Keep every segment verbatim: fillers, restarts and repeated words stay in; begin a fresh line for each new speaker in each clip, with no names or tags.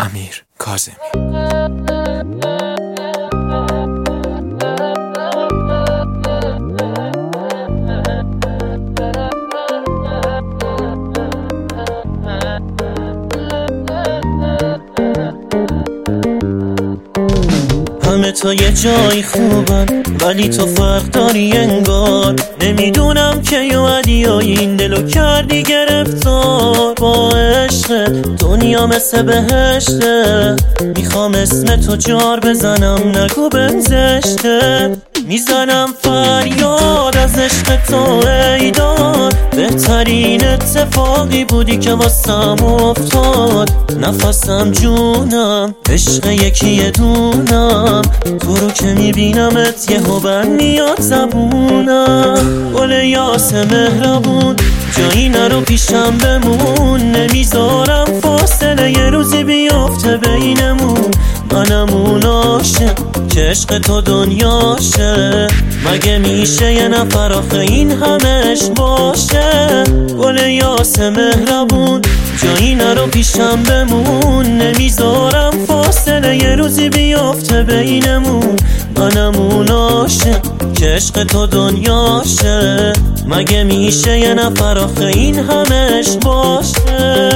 امیر کاظمی.
همه تا یه جایی خوبن ولی تو فرق داری انگار. نمیدونم که اومدی یا این دلو کردی گرفتار. با عشق دنیا مثل بهشته، میخوام اسم تو جار بزنم نگو بنزشته. میزنم فریاد از عشق تو ایداد، بهترین اتفاقی بودی که واسم افتاد. نفسم جونم عشق یکی دونم، تو رو که میبینمت یه هوبن میاد زبونم. گل یاس مهربون جایی نرو پیشم بمون، نمیذارم فاصله یه روزی بیافته بینمون. منم اون عاشق که عشق تو دنیاشه، مگه میشه یه نفر آخه این همش باشه. گل یاس مهربون جایی نرو پیشم بمون، نمیذارم فاصله یه روزی بیافته بینمون. منم اون عاشق که عشق تو دنیاشه، مگه میشه یه نفر آخه این همش باشه.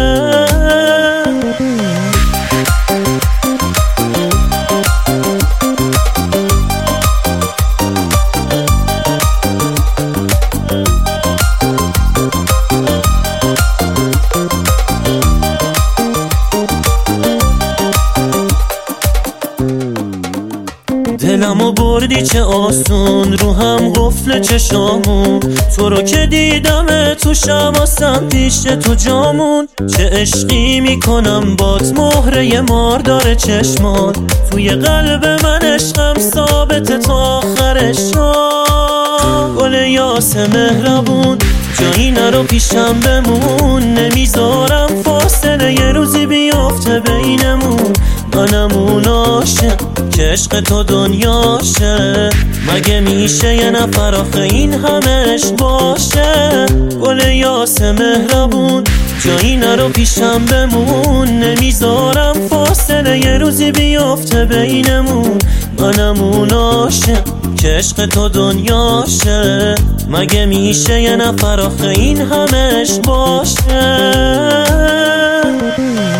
دلمو بردی چه آسون، رو هم قفل چشامون. تو رو که دیدم تو شماسم پیش تو جامون. چه عشقی میکنم بات مهره ماردار چشمان. توی قلب من عشقم ثابت تا آخر شام. گل یاس مهربون جایی نرو پیشم بمون، نمیذارم فاصله یه روزی بیافته بینمون. منم اون عاشق که عشق تو دنیاشه، مگه میشه یه نفر آخه این همش باشه. گل یاس مهربون جایی نرو پیشم بمون، نمیذارم فاصله یه روزی بیافته بینمون. منم اون عاشق که عشق تو دنیاشه، مگه میشه یه نفر آخه این همش باشه.